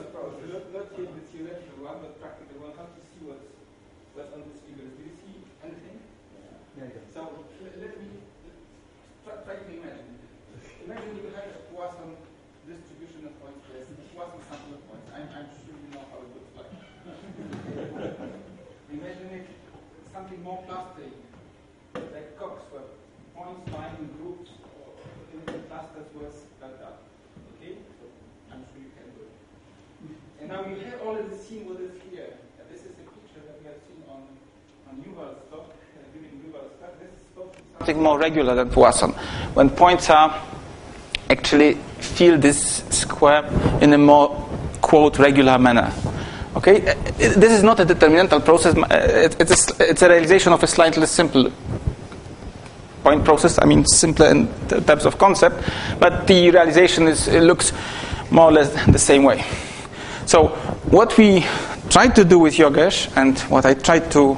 approach, not here the theoretical one, but practical one, how to see what's on this figure. Do you see anything? Yeah. So let me try to imagine. Imagine you have a Poisson distribution of points, yes, a Poisson sample of points. I'm sure you know how it looks like. Imagine it something more clustering, like Cox, where points lying in groups or in clusters were spelled out. Okay? So I'm sure you can do it. And now you have already seen what is here. This is a picture that we have seen on Yuval's talk, during Yuval's talk. This is supposed to be something more regular than Poisson. When points are actually fill this square in a more, quote, regular manner. Okay? This is not a determinantal process. It's a realization of a slightly simple point process. I mean, simpler in terms of concept, but the realization looks more or less the same way. So what we tried to do with Yogesh, and what I tried to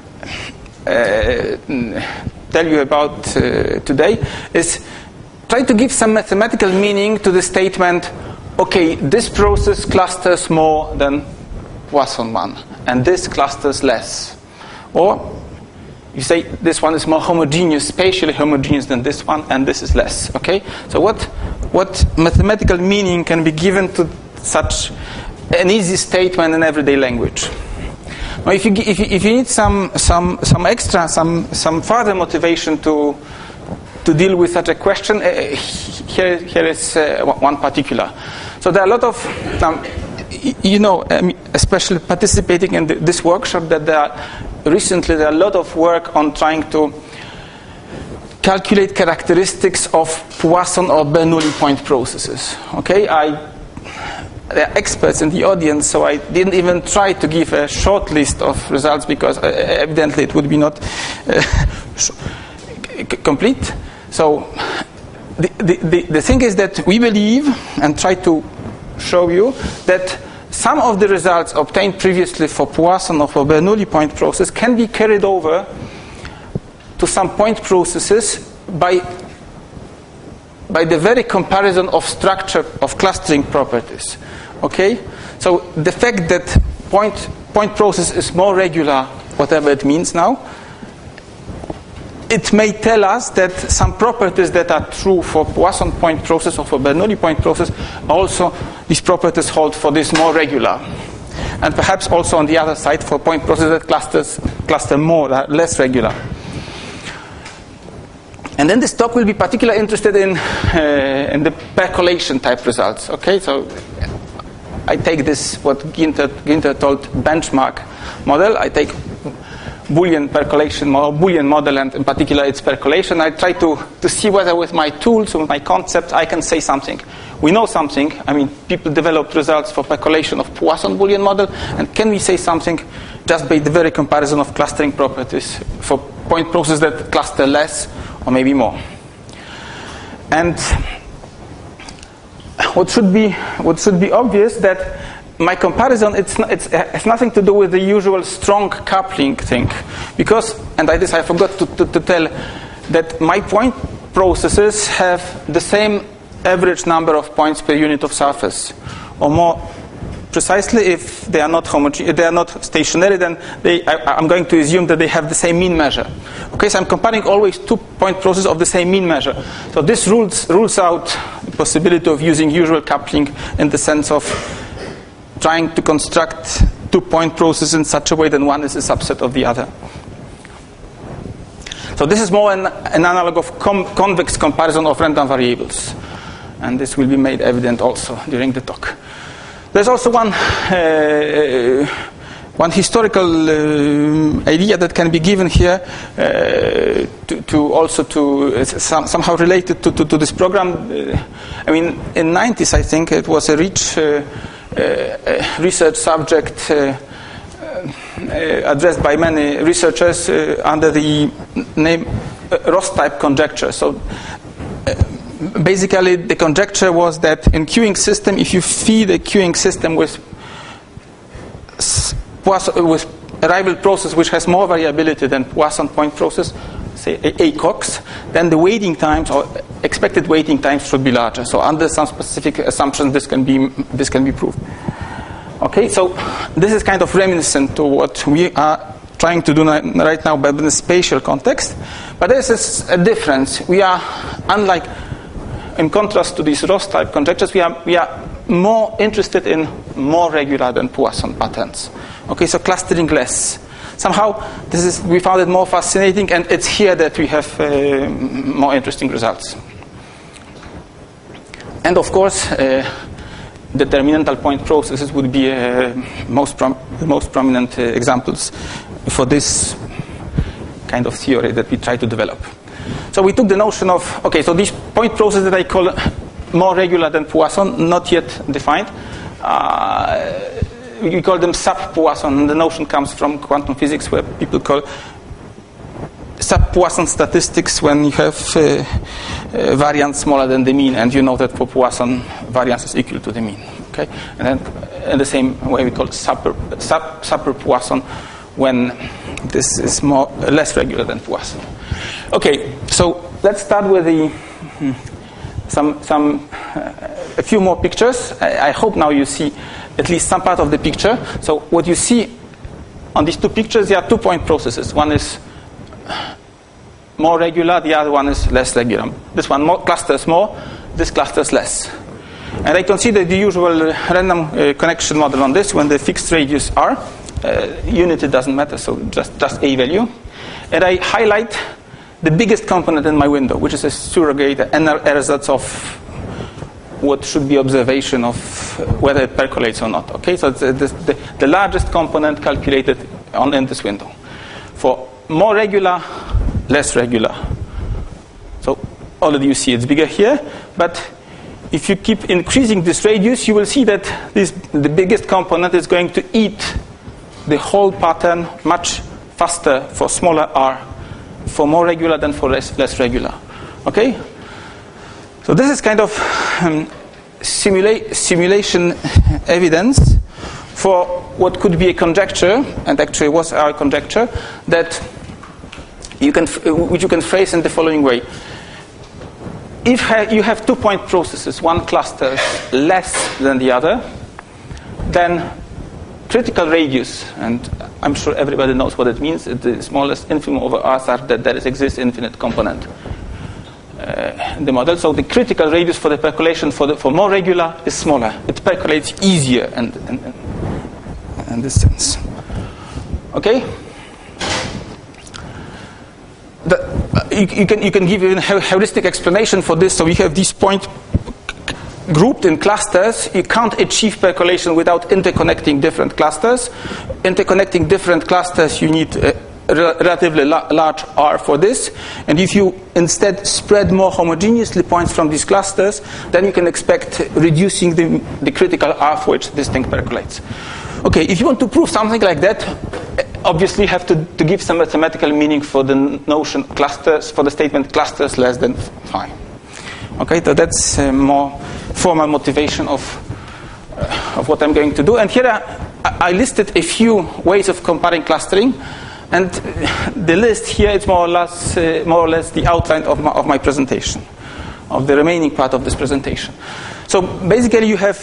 tell you about today, is try to give some mathematical meaning to the statement, okay, this process clusters more than Poisson one, and this clusters less. Or you say this one is more homogeneous, spatially homogeneous than this one, and this is less. Okay? So what mathematical meaning can be given to such an easy statement in everyday language? Now, if you need some further motivation to deal with such a question, here is one particular. So there are a lot of especially participating in this workshop, that recently there are a lot of work on trying to calculate characteristics of Poisson or Bernoulli point processes. Okay, there are experts in the audience, so I didn't even try to give a short list of results because evidently it would be not complete. So the thing is that we believe, and try to show you, that some of the results obtained previously for Poisson or for Bernoulli point process can be carried over to some point processes by the very comparison of structure of clustering properties. Okay? So the fact that point process is more regular, whatever it means now, it may tell us that some properties that are true for Poisson point process or for Bernoulli point process, also these properties hold for this more regular. And perhaps also on the other side for point process that cluster more, less regular. And then this talk will be particularly interested in the percolation type results. Okay, so I take this, what Ginter told benchmark model. I take Boolean percolation or Boolean model, and in particular its percolation. I try to see whether with my tools, with my concepts, I can say something. We know something. I mean, people developed results for percolation of Poisson Boolean model, and can we say something just by the very comparison of clustering properties for point processes that cluster less or maybe more? And what should be obvious, that my comparison, it has nothing to do with the usual strong coupling thing, because, and I forgot to tell, that my point processes have the same average number of points per unit of surface, or more precisely, if they are not homogeneous, they are not stationary, then I'm going to assume that they have the same mean measure. Okay, so I'm comparing always 2 point processes of the same mean measure. So this rules out the possibility of using usual coupling in the sense of trying to construct 2 point processes in such a way that one is a subset of the other. So this is more an analog of convex comparison of random variables, and this will be made evident also during the talk. There's also one historical idea that can be given here somehow related to this program. I mean, in the 90s, I think it was a rich research subject addressed by many researchers under the name Ross-type conjecture. So basically the conjecture was that in queuing system, if you feed a queuing system with a rival process which has more variability than Poisson point process, say a Cox, then the waiting times or expected waiting times should be larger. So under some specific assumptions, this can be proved. Okay, so this is kind of reminiscent to what we are trying to do right now, but in a spatial context. But this is a difference. We are, unlike, in contrast to these Ross-type conjectures, we are more interested in more regular than Poisson patterns. Okay, so clustering less. Somehow, we found it more fascinating, and it's here that we have more interesting results. And of course, determinantal point processes would be the most prominent examples for this kind of theory that we try to develop. So we took the notion of, okay, so these point processes that I call more regular than Poisson, not yet defined. We call them sub-Poisson. The notion comes from quantum physics, where people call sub-Poisson statistics when you have variance smaller than the mean, and you know that for Poisson, variance is equal to the mean. Okay, and then in the same way we call it super-Poisson when this is less regular than Poisson. Okay, so let's start with a few more pictures. I hope now you see at least some part of the picture. So what you see on these two pictures, there are 2 point processes. One is more regular, the other one is less regular. This one clusters more, this clusters less. And I consider the usual random connection model on this when the fixed radius r. Unity doesn't matter, so just a value. And I highlight the biggest component in my window, which is a surrogate ersatz of what should be observation of whether it percolates or not. Okay, so it's the largest component calculated in this window. For more regular, less regular. So already you see it's bigger here, but if you keep increasing this radius, you will see that the biggest component is going to eat the whole pattern much faster for smaller r, for more regular than for less regular. Okay? So this is kind of simulation evidence for what could be a conjecture, and actually was our conjecture, that which you can phrase in the following way. If you have 2 point processes, one clusters less than the other, then critical radius, and I'm sure everybody knows what it means, the smallest infimum over r such that there exists infinite component in the model. So the critical radius for the percolation for more regular is smaller. It percolates easier in this sense. Okay? You can give a heuristic explanation for this. So we have these points grouped in clusters. You can't achieve percolation without interconnecting different clusters. Interconnecting different clusters, you need a relatively large R for this. And if you instead spread more homogeneously points from these clusters, then you can expect reducing the critical R for which this thing percolates. Okay, if you want to prove something like that, obviously you have to give some mathematical meaning for the notion clusters, for the statement clusters less than phi. Okay, so that's a more formal motivation of what I'm going to do. And here I listed a few ways of comparing clustering, and the list here is more or less the outline of my presentation, of the remaining part of this presentation. So basically, you have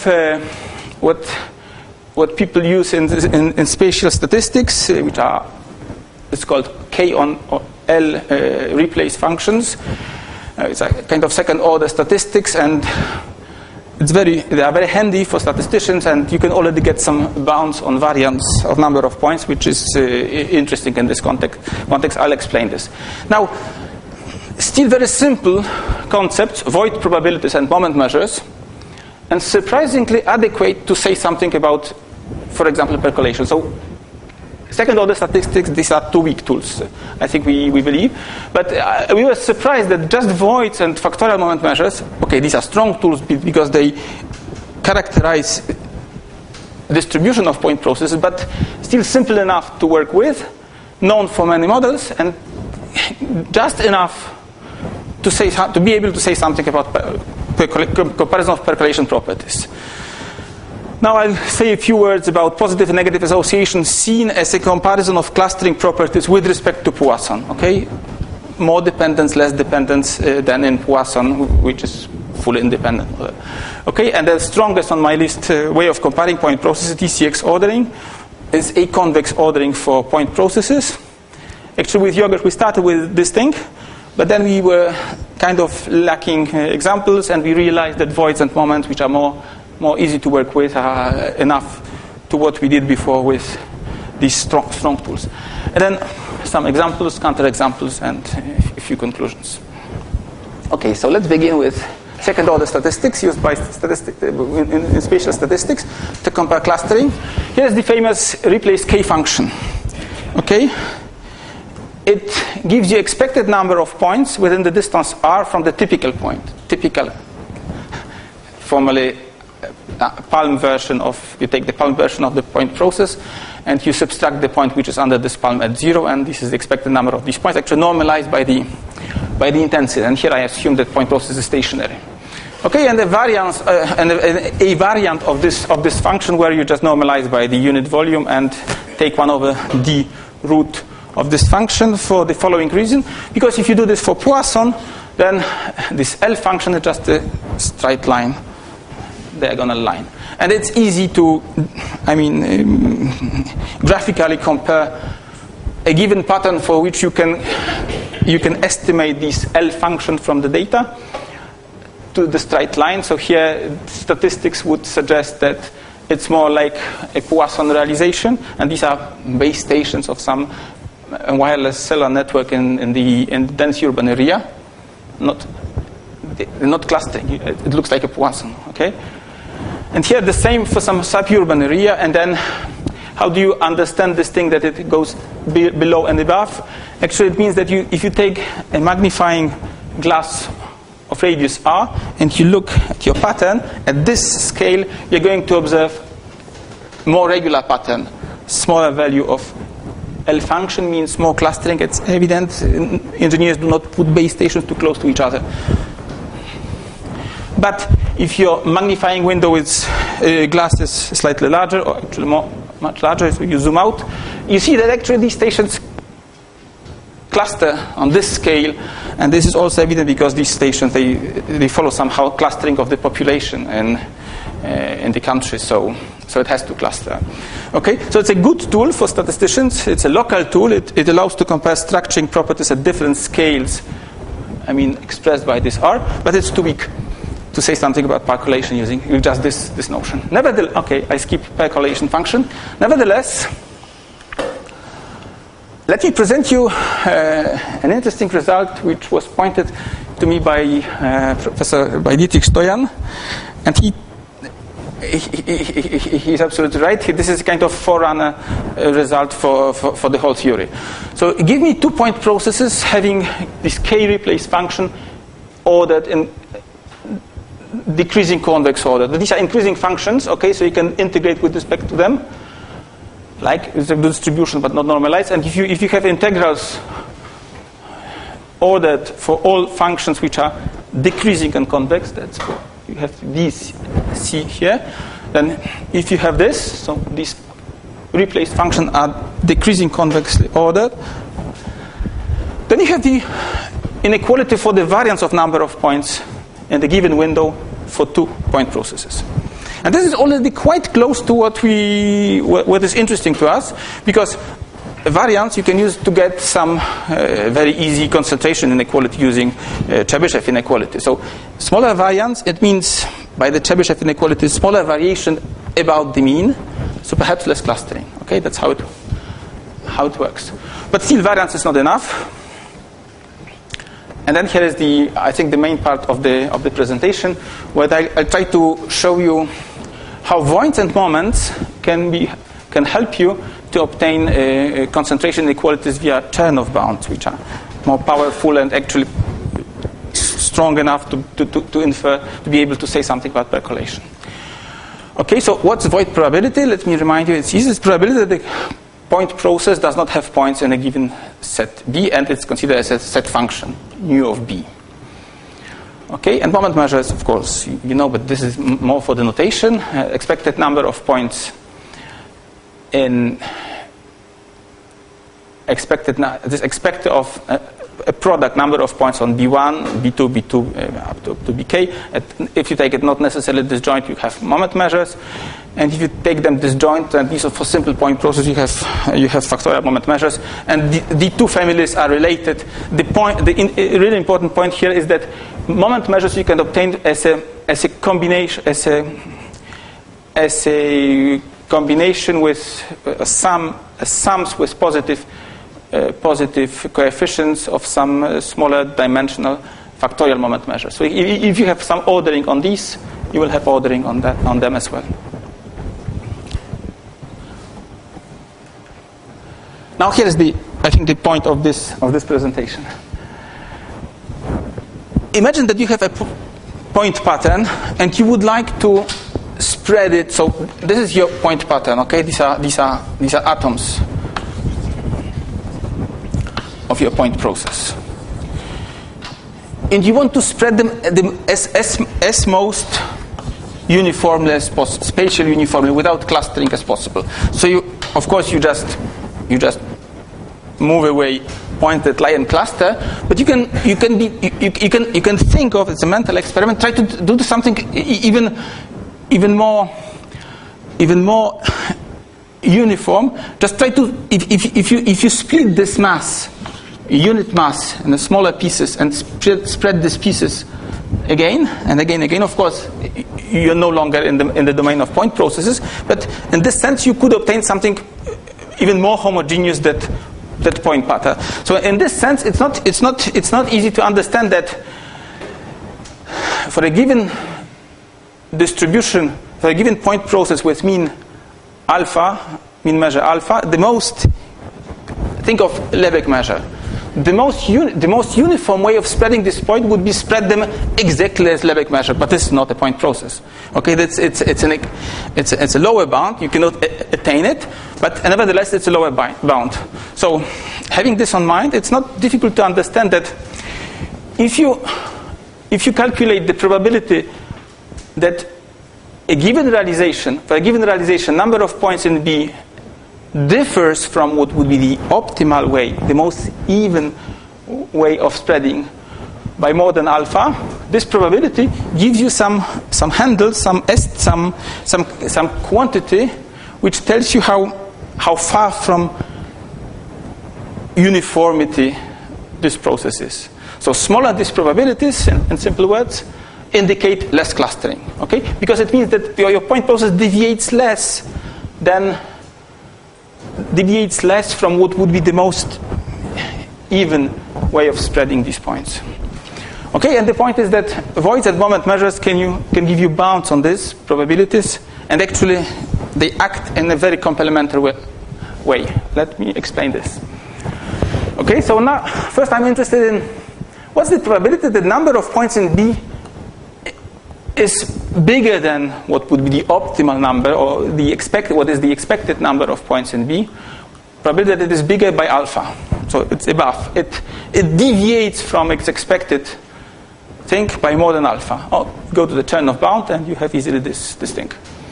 what people use in spatial statistics, which it's called K on L replace functions. It's a kind of second order statistics, and they are very handy for statisticians, and you can already get some bounds on variance of number of points, which is interesting in this context. I'll explain this. Now, still very simple concepts, void probabilities and moment measures, and surprisingly adequate to say something about, for example, percolation. So second order statistics, these are 2 weak tools, I think we believe. But we were surprised that just voids and factorial moment measures, okay, these are strong tools because they characterize distribution of point processes, but still simple enough to work with, known for many models, and just enough to be able to say something about comparison of percolation properties. Now I'll say a few words about positive and negative association seen as a comparison of clustering properties with respect to Poisson. Okay, more dependence, less dependence than in Poisson, which is fully independent model. Okay, and the strongest on my list way of comparing point processes, TCX ordering, is a-convex ordering for point processes. Actually, with yogurt, we started with this thing, but then we were kind of lacking examples, and we realized that voids and moments, which are more easy to work with, are enough to what we did before with these strong tools. And then some examples, counterexamples, and a few conclusions. Okay, so let's begin with second-order statistics used by in spatial statistics to compare clustering. Here's the famous replace K function. Okay, it gives you expected number of points within the distance r from the typical point. Typical, formally, palm version of, you take the palm version of the point process, and you subtract the point which is under this palm at 0, and this is the expected number of these points, actually normalized by the intensity. And here I assume that point process is stationary. Okay, and the variance and a variant of this function where you just normalize by the unit volume and take 1 over d root of this function for the following reason. Because if you do this for Poisson, then this L function is just a straight line, diagonal line. And it's easy to, graphically compare a given pattern for which you can estimate this L function from the data to the straight line. So here, statistics would suggest that it's more like a Poisson realization, and these are base stations of some wireless cellular network in the dense urban area. Not clustering. It looks like a Poisson. Okay. And here the same for some suburban area, and then how do you understand this thing that it goes below and above? Actually, it means that if you take a magnifying glass of radius r and you look at your pattern, at this scale, you're going to observe more regular pattern. Smaller value of L function means more clustering. It's evident. Engineers do not put base stations too close to each other. But if your magnifying window is glass is slightly larger, or actually much larger, so you zoom out, you see that actually these stations cluster on this scale, and this is also evident because these stations they follow somehow clustering of the population in the country, so it has to cluster. Okay, so it's a good tool for statisticians. It's a local tool. It allows to compare structuring properties at different scales. Expressed by this R, but it's too weak to say something about percolation using just this notion. Nevertheless, okay, I skip percolation function. Nevertheless, let me present you an interesting result which was pointed to me by Dietrich Stoyan, and he's absolutely right. This is kind of forerunner result for the whole theory. So give me 2-point processes having this K replace function ordered in decreasing convex order. These are increasing functions, okay, so you can integrate with respect to them, like it's a distribution but not normalized. And if you have integrals ordered for all functions which are decreasing and convex, that's what you have these C here. Then if you have this, so these replaced functions are decreasing convexly ordered, then you have the inequality for the variance of number of points in the given window for 2-point processes. And this is already quite close to what is interesting to us, because variance you can use to get some very easy concentration inequality using Chebyshev inequality. So smaller variance, it means by the Chebyshev inequality, smaller variation about the mean, so perhaps less clustering. Okay, that's how it works. But still, variance is not enough. And then here is I think the main part of the presentation, where I try to show you how voids and moments can help you to obtain concentration inequalities via Chernoff bounds, which are more powerful and actually strong enough to infer, to be able to say something about percolation. Okay, so what's void probability? Let me remind you, it's easiest probability that the point process does not have points in a given set B, and it's considered as a set function, mu of B. Okay, and moment measures, of course, you know, but this is more for the notation. Expected number of points in expected of a product number of points on B1, B2, B2 up to Bk. If you take it not necessarily disjoint, you have moment measures. And if you take them disjoint, and these are for simple point process, you have factorial moment measures. And the two families are related. The really important point here is that moment measures you can obtain as a combination with sums with positive coefficients of some smaller dimensional factorial moment measure. So if you have some ordering on these, you will have ordering on them as well. Now here is the point of this presentation. Imagine that you have a point pattern and you would like to spread it. So this is your point pattern. Okay, these are atoms of your point process, and you want to spread them as most uniformly as possible, spatially uniformly, without clustering as possible. So you just move away points that lie in cluster, but you can think of, it's a mental experiment, try to do something even more uniform. Just try to, if you split this mass, unit mass, into smaller pieces and spread these pieces again and again. Of course, you're no longer in the domain of point processes, but in this sense, you could obtain something even more homogeneous that point pattern. So in this sense, it's not easy to understand that for a given distribution, for a given point process with mean measure alpha, think of Lebesgue measure. The most uniform way of spreading this point would be spread them exactly as Lebesgue measure, but this is not a point process. Okay, it's a lower bound. You cannot attain it, but nevertheless it's a lower bound. So, having this on mind, it's not difficult to understand that if you calculate the probability that for a given realization, number of points in B differs from what would be the optimal way, the most even way of spreading by more than alpha, this probability gives you some handle, some quantity, which tells you how far from uniformity this process is. So smaller these probabilities, in simple words, indicate less clustering. Okay, because it means that your point process deviates less from what would be the most even way of spreading these points. Okay, and the point is that voids at moment measures can give you bounds on these probabilities, and actually they act in a very complementary way. Let me explain this. Okay, so now first I'm interested in what's the probability that the number of points in B is bigger than what would be the optimal number, or what is the expected number of points in B. Probability that it is bigger by alpha. So it's above. It deviates from its expected thing by more than alpha. Go to the Chernoff bound and you have easily this thing.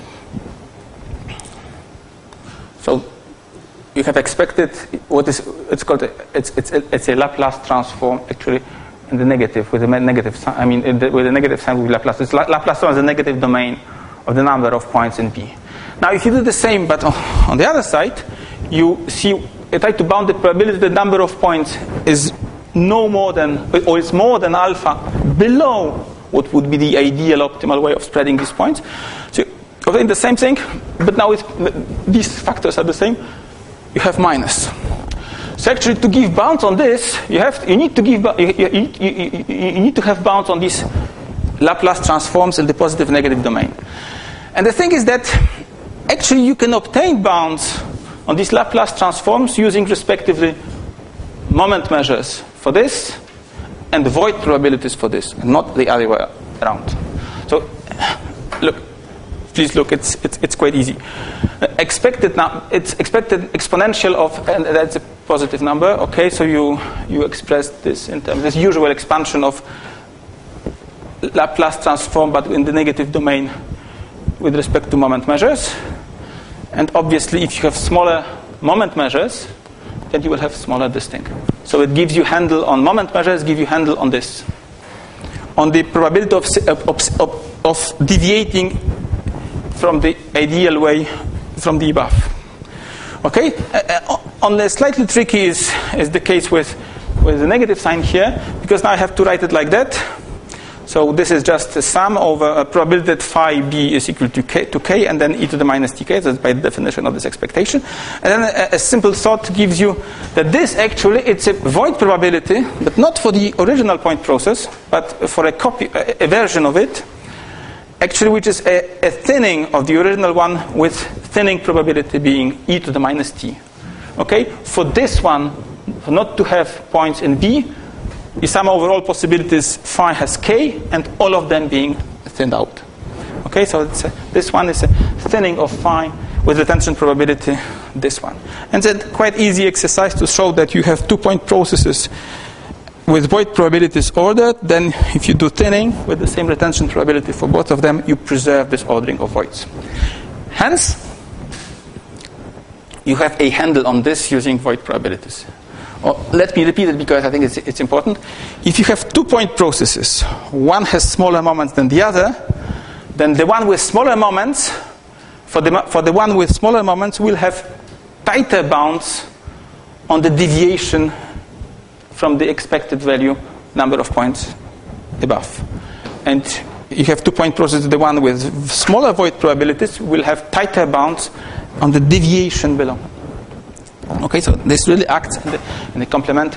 So you have expected it's a Laplace transform actually in the negative with a negative sign. I mean with a negative sign with Laplace. It's Laplace transform is the negative domain of the number of points in B. Now if you do the same but on the other side, you try to bound the probability the number of points is no more than, or it's more than alpha below what would be the ideal optimal way of spreading these points. So you obtain the same thing, but now these factors are the same. You have minus. So actually, to give bounds on this, you need to have bounds on these Laplace transforms in the positive negative domain. And the thing is that actually you can obtain bounds on these Laplace transforms using respectively moment measures for this and void probabilities for this, and not the other way around. So please look, it's quite easy. Expected exponential of, and that's a positive number. Okay, so you express this in terms of this usual expansion of Laplace transform, but in the negative domain with respect to moment measures. And obviously, if you have smaller moment measures, then you will have smaller this thing. So it gives you handle on moment measures, give you handle on this. On the probability of deviating from the ideal way from the above. Okay? Only slightly tricky is the case with the negative sign here, because now I have to write it like that. So this is just a sum over a probability that phi b is equal to k, and then e to the minus tk. That's by the definition of this expectation. And then a simple thought gives you that this actually, it's a void probability, but not for the original point process, but for a version of it, actually, which is a thinning of the original one with thinning probability being e to the minus t. Okay? For this one, for not to have points in B, you sum over all possibilities phi has k, and all of them being thinned out. Okay, so this one is a thinning of phi with retention probability, this one. And it's a quite easy exercise to show that you have 2-point processes with void probabilities ordered. Then if you do thinning with the same retention probability for both of them, you preserve this ordering of voids. Hence, you have a handle on this using void probabilities. Let me repeat it because I think it's important. If you have 2-point processes, one has smaller moments than the other, then the one with smaller moments, for the one with smaller moments, will have tighter bounds on the deviation from the expected value number of points above. And you have 2-point processes, the one with smaller void probabilities will have tighter bounds on the deviation below. Okay, so this really acts in a complementary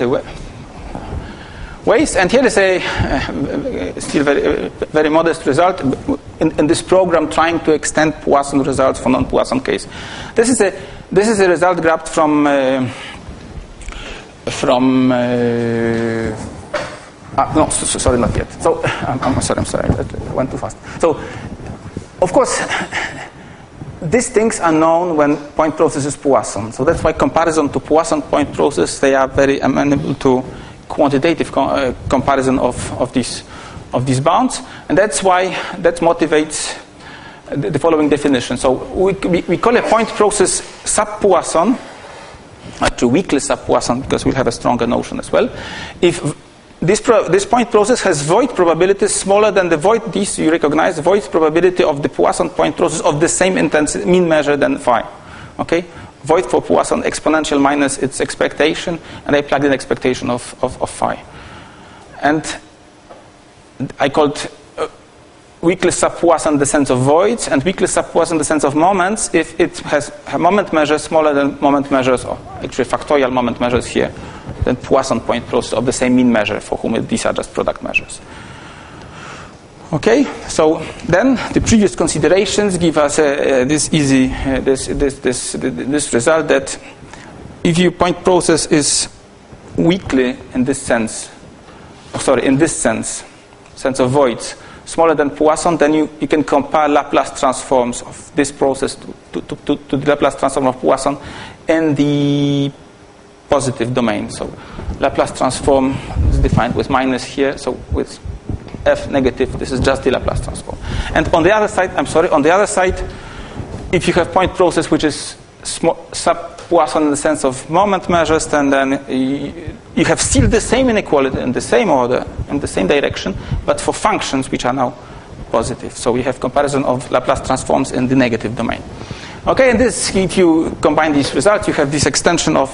ways. And here is a still very modest result in this program trying to extend Poisson results for non-Poisson case. This is a result grabbed from no, sorry, not yet. So I'm sorry, I went too fast. So, of course, these things are known when point process is Poisson. So that's why comparison to Poisson point process, they are very amenable to quantitative comparison of these bounds. And that's why that motivates the following definition. So we call a point process sub-Poisson, actually weakly sub-Poisson, because we'll have a stronger notion as well. If this point process has void probabilities smaller than the void, these you recognize, void probability of the Poisson point process of the same intensity, mean measure than phi. Okay? Void for Poisson exponential minus its expectation, and I plugged in expectation of phi. And I called weakly sub-Poisson in the sense of voids, and weakly sub-Poisson in the sense of moments if it has a moment measure smaller than moment measures, or actually factorial moment measures here, than Poisson point process of the same mean measure for whom these are just product measures. Okay, so then the previous considerations give us this result that if your point process is weakly in this sense, sense of voids, smaller than Poisson, then you can compare Laplace transforms of this process to the Laplace transform of Poisson in the positive domain. So Laplace transform is defined with minus here, so with f negative, this is just the Laplace transform. And on the other side, if you have point process which is sub-Poisson in the sense of moment measures, then you have still the same inequality in the same order, in the same direction, but for functions which are now positive. So we have comparison of Laplace transforms in the negative domain. Okay, and this, if you combine these results, you have this extension of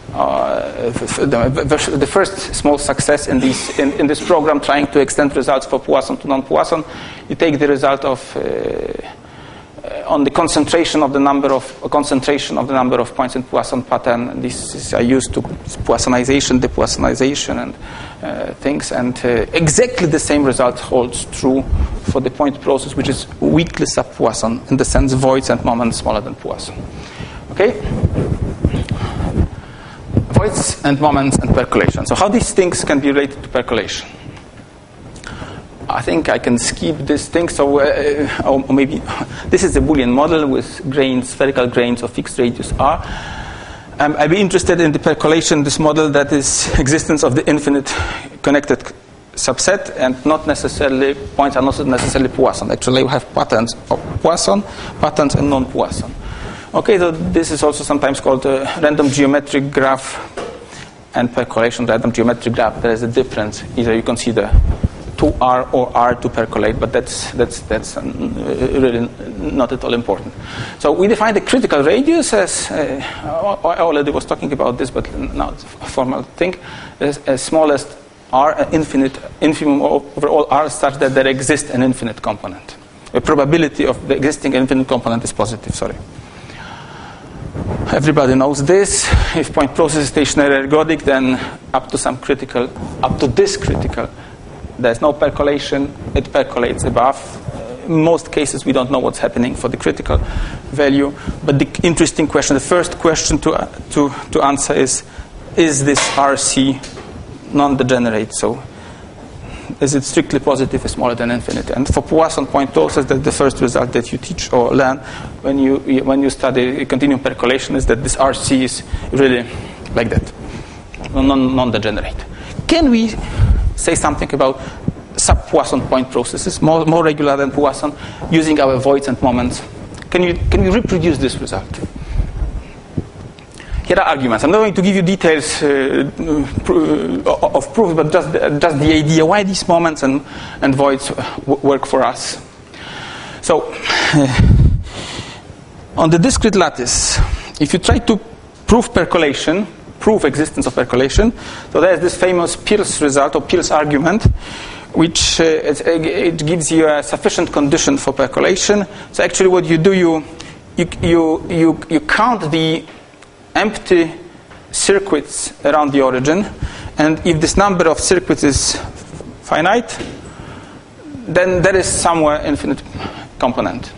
the first small success in this program trying to extend results for Poisson to non-Poisson. You take the result of on the concentration of the number of points in Poisson pattern. This is used to Poissonization, depoissonization, and things. And exactly the same result holds true for the point process, which is weakly sub-Poisson in the sense voids and moments smaller than Poisson. Okay. Voids and moments and percolation. So how these things can be related to percolation? I think I can skip this thing. So, or maybe this is a Boolean model with grains, spherical grains of fixed radius r. I'd be interested in the percolation, this model that is existence of the infinite connected subset, and not necessarily points are not necessarily Poisson. Actually, we have patterns of Poisson, patterns and non-Poisson. Okay, so this is also sometimes called a random geometric graph and percolation random geometric graph. There is a difference. Either you consider 2R or R to percolate, but that's really not at all important. So we define the critical radius as, I already was talking about this, but now it's a formal thing, as smallest R, infimum over all R such that there exists an infinite component. The probability of the existing infinite component is positive, sorry. Everybody knows this. If point process is stationary ergodic, then up to this critical, there's no percolation, it percolates above. In most cases, we don't know what's happening for the critical value. But the interesting question, the first question to answer is this RC non-degenerate? So is it strictly positive or smaller than infinity? And for Poisson point process, that's the first result that you teach or learn when you study continuum percolation, is that this RC is really like that, non-degenerate. Can we say something about sub-Poisson point processes, more regular than Poisson, using our voids and moments? Can you reproduce this result? Here are arguments. I'm not going to give you details of proof, but just the idea why these moments and voids work for us. So, on the discrete lattice, if you try to prove existence of percolation, so there's this famous Peirce result or Peirce argument, which it gives you a sufficient condition for percolation. So actually, what you do, you count the empty circuits around the origin, and if this number of circuits is finite, then there is somewhere infinite component.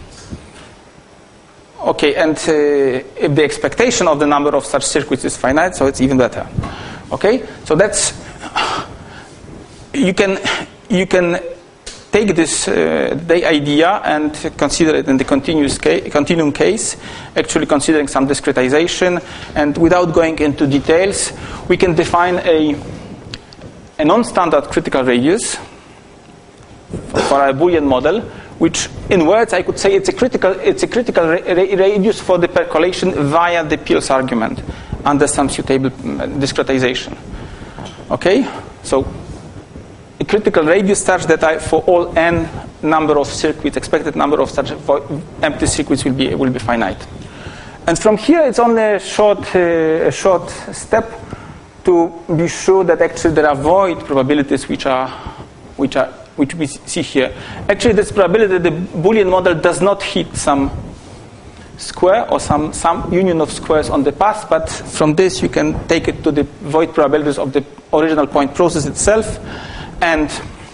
Okay, and if the expectation of the number of such circuits is finite, so it's even better. Okay, so that's you can take this the idea and consider it in the continuum case, actually considering some discretization, and without going into details, we can define a non-standard critical radius for our Boolean model, which in words I could say it's a critical radius for the percolation via the Peirce argument under some suitable discretization. Okay, so a critical radius such that for all n number of circuits, expected number of such empty circuits will be finite. And from here, it's only a short step to be sure that actually there are void probabilities which we see here. Actually, this probability, the Boolean model does not hit some square or some union of squares on the path, but from this you can take it to the void probabilities of the original point process itself. And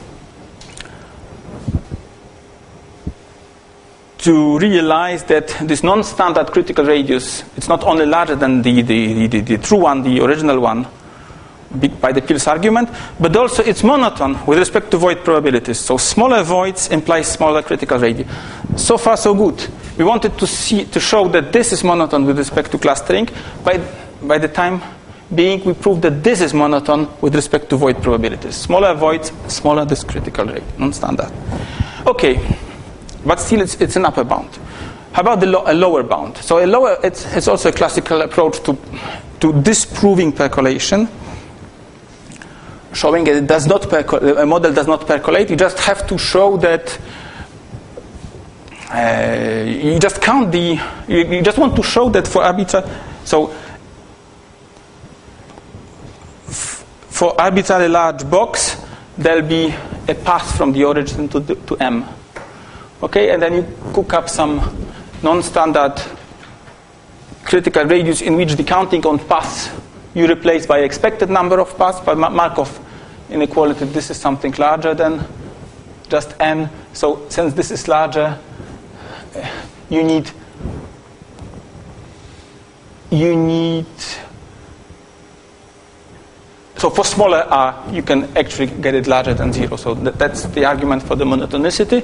to realize that this non-standard critical radius, it's not only larger than the true one, the original one, by the Peirce argument, but also it's monotone with respect to void probabilities. So smaller voids imply smaller critical radius. So far, so good. We wanted to show that this is monotone with respect to clustering. By the time being, we proved that this is monotone with respect to void probabilities. Smaller voids, smaller this critical rate, non-standard. Okay, but still it's an upper bound. How about a lower bound? So it's also a classical approach to disproving percolation, showing that a model does not percolate. You just have to show that you just count you just want to show that for arbitrary. So for arbitrarily large box, there'll be a path from the origin to M. Okay, and then you cook up some non-standard critical radius in which the counting on paths you replace by expected number of paths, by Markov inequality. This is something larger than just N. So since this is larger, you need so for smaller R, you can actually get it larger than 0. So that's the argument for the monotonicity.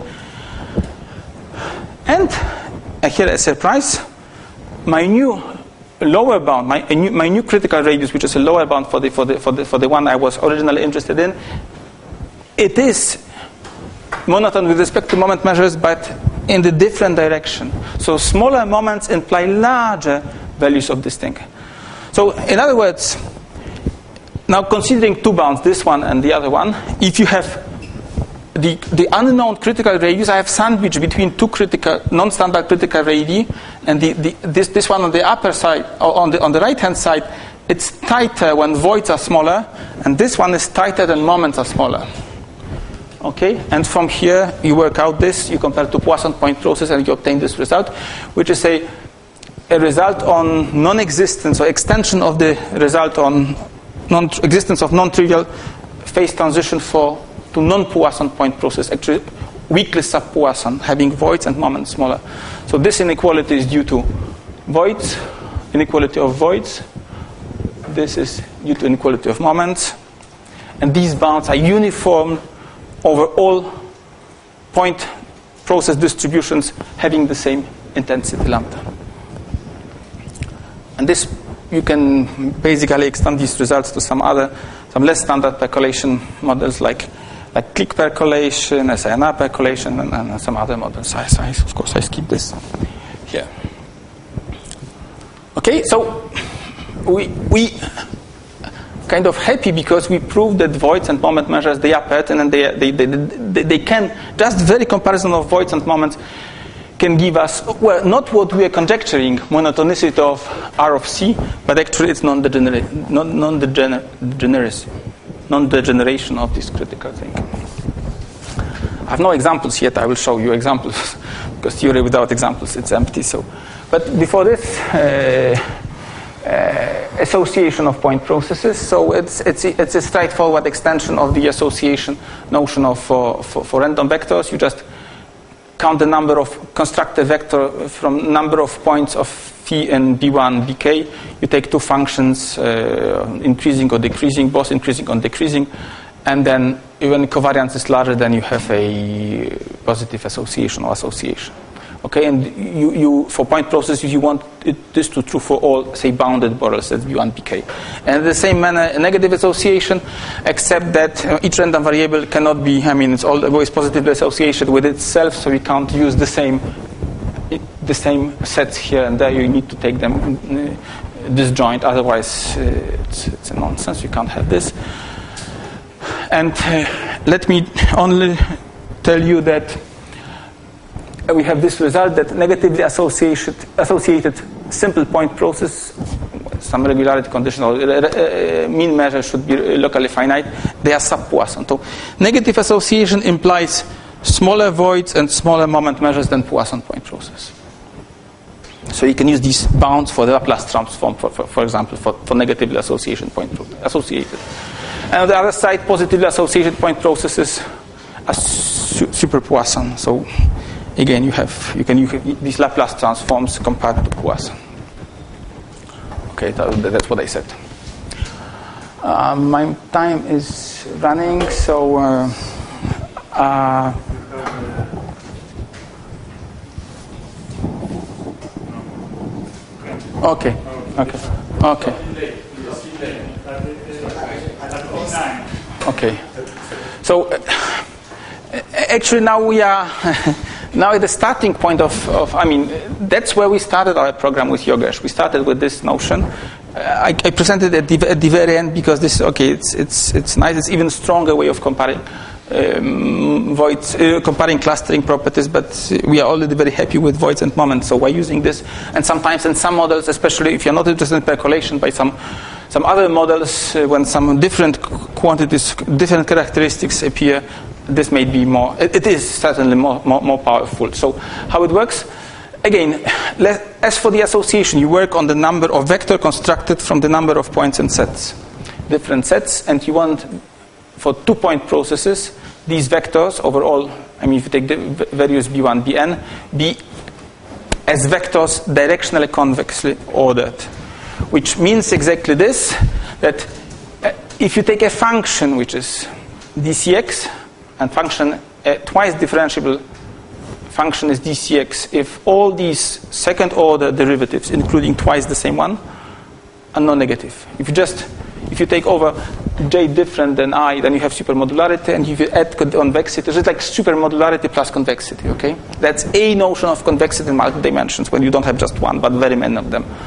And here a surprise, my new lower bound, my new critical radius, which is a lower bound for the one I was originally interested in, it is monotone with respect to moment measures, but in the different direction. So smaller moments imply larger values of this thing. So in other words, now considering two bounds, this one and the other one, if you have the unknown critical radius, I have sandwiched between two critical non-standard critical radii, and this one on the upper side, or on the right hand side, it's tighter when voids are smaller, and this one is tighter when moments are smaller. Okay, and from here you work out this, you compare to Poisson point process, and you obtain this result, which is a result on non-existence or extension of the result on existence of non-trivial phase transition to non-Poisson point process, actually weakly sub-Poisson, having voids and moments smaller. So this inequality is due to voids, inequality of voids. This is due to inequality of moments. And these bounds are uniform over all point process distributions having the same intensity lambda. And this, you can basically extend these results to some less standard percolation models like click percolation, SINR percolation, and some other models. Of course, I skip this here. Okay, so we kind of happy because we proved that voids and moment measures, they are pattern, and they can, just very comparison of voids and moments can give us, well, not what we are conjecturing, monotonicity of R of C, but actually it's non-degeneration of this critical thing. I have no examples yet. I will show you examples because theory without examples, it's empty. So, but before this, association of point processes. So it's a straightforward extension of the association notion of for random vectors. You just count the number of constructed vector from number of points of phi and b1, bk. You take two functions, increasing or decreasing, both increasing or decreasing, and then when covariance is larger, then you have a positive association or association. Okay, and you for point processes you want this to true for all, say, bounded Borels, that's b1, bk. And in the same manner, a negative association, except that each random variable cannot be, it's always positively associated with itself, so we can't use the same sets here and there. You need to take them disjoint, otherwise it's a nonsense. You can't have this. And let me only tell you that we have this result that negatively associated simple point process, some regularity condition or mean measure should be locally finite, they are sub-Poisson. So negative association implies smaller voids and smaller moment measures than Poisson point process. So you can use these bounds for the Laplace transform, for example, for negatively associated point associated. And on the other side, positively associated point processes are super Poisson. So again, you can use these Laplace transforms compared to Poisson. Okay, that's what I said. My time is running, so okay. Okay. So actually now we are now at the starting point of that's where we started our program with Yogesh. We started with this notion. I presented it at the very end because this it's nice. It's even stronger way of comparing voids, comparing clustering properties, but we are already very happy with voids and moments, so we're using this. And sometimes in some models, especially if you're not interested in percolation, by some other models, when some different quantities, different characteristics appear, this may be more, it is certainly more powerful. So how it works? Again, as for the association, you work on the number of vector constructed from the number of points and sets, different sets, and you want, for 2-point processes, these vectors overall, if you take the values b1, bn, be as vectors directionally convexly ordered. Which means exactly this, that if you take a function which is dcx, and function, twice differentiable function is dcx, if all these second order derivatives, including twice the same one, are non-negative. If you take over j different than I, then you have supermodularity, and if you add convexity, it's like supermodularity plus convexity, okay? That's a notion of convexity in multiple dimensions when you don't have just one, but very many of them.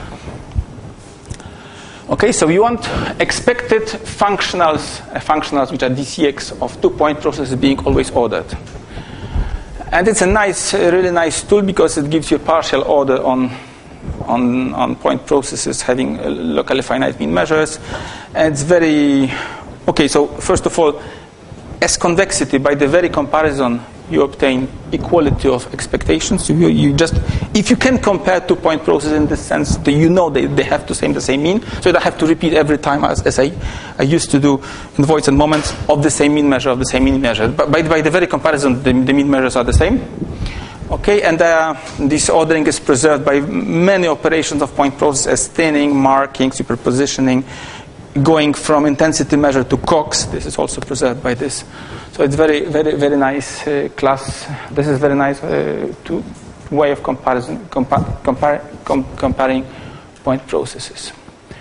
Okay, so you want expected functionals which are DCX of two-point processes being always ordered. And it's a really nice tool because it gives you a partial order on point processes having locally finite mean measures. And it's very... Okay, so first of all, as convexity, by the very comparison, you obtain equality of expectations. You just, if you can compare two-point processes in this sense, that you know they have the same mean, so you don't have to repeat every time as I used to do in voids and moments of the same mean measure, But by the very comparison, the mean measures are the same. Okay, and this ordering is preserved by many operations of point process as thinning, marking, superpositioning, going from intensity measure to Cox. This is also preserved by this. So it's very, very, very nice class. This is very nice way of comparing point processes.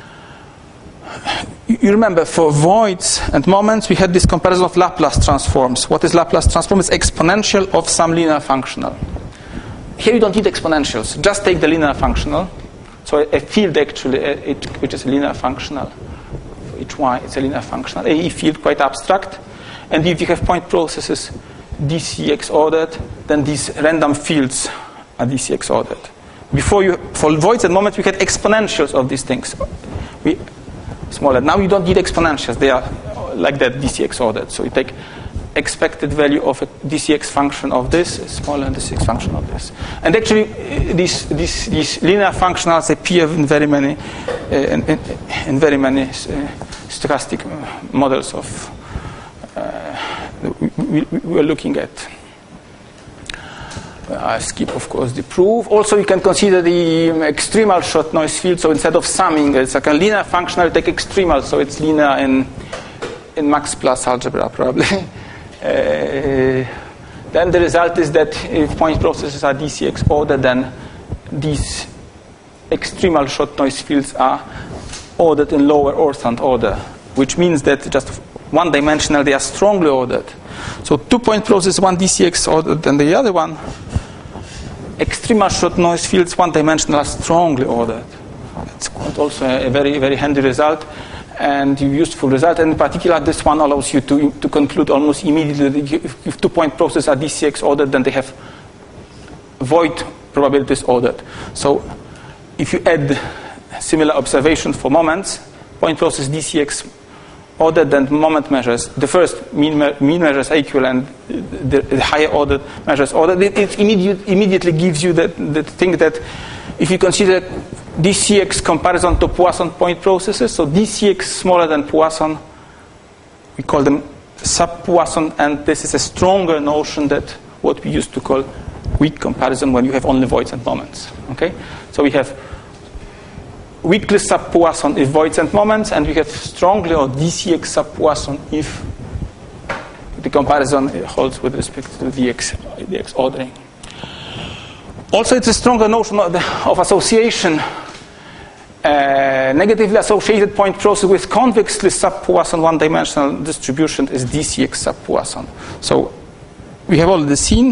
You remember, for voids and moments, we had this comparison of Laplace transforms. What is Laplace transform? It's exponential of some linear functional. Here you don't need exponentials. Just take the linear functional. So a field actually, which is a linear functional. For each y, it's a linear functional. A field, quite abstract. And if you have point processes DCX ordered, then these random fields are DCX ordered. For voids and moments, we had exponentials of these things. Smaller. Now you don't need exponentials. They are like that, DCX ordered. So you take expected value of a DCX function of this, smaller than DCX function of this. And actually, these linear functionals appear in very many stochastic models of we are looking at. I skip, of course, the proof. Also, you can consider the extremal short noise field. So instead of summing, it's like a linear functional, take extremal. So it's linear in max plus algebra, probably. Then the result is that if point processes are DCX ordered, then these extremal short noise fields are ordered in lower Orthant order, which means that just one-dimensional, they are strongly ordered. So two-point process, one DCX ordered than the other one. Extremal short noise fields, one-dimensional, are strongly ordered. It's also a very, very handy result and useful result. And in particular, this one allows you to conclude almost immediately if two-point processes are DCX ordered, then they have void probabilities ordered. So if you add similar observations for moments, point process DCX ordered than moment measures, the first mean measures are equal and the higher ordered measures ordered, it immediately gives you the thing that if you consider DCX comparison to Poisson point processes, so DCX smaller than Poisson, we call them sub-Poisson, and this is a stronger notion than what we used to call weak comparison when you have only voids and moments. Okay, so we have weakly sub-Poisson if voids and moments, and we have strongly or DCX sub-Poisson if the comparison holds with respect to DX ordering. Also, it's a stronger notion of association. Negatively associated point process with convexly sub-Poisson one-dimensional distribution is DCX sub-Poisson. So we have already seen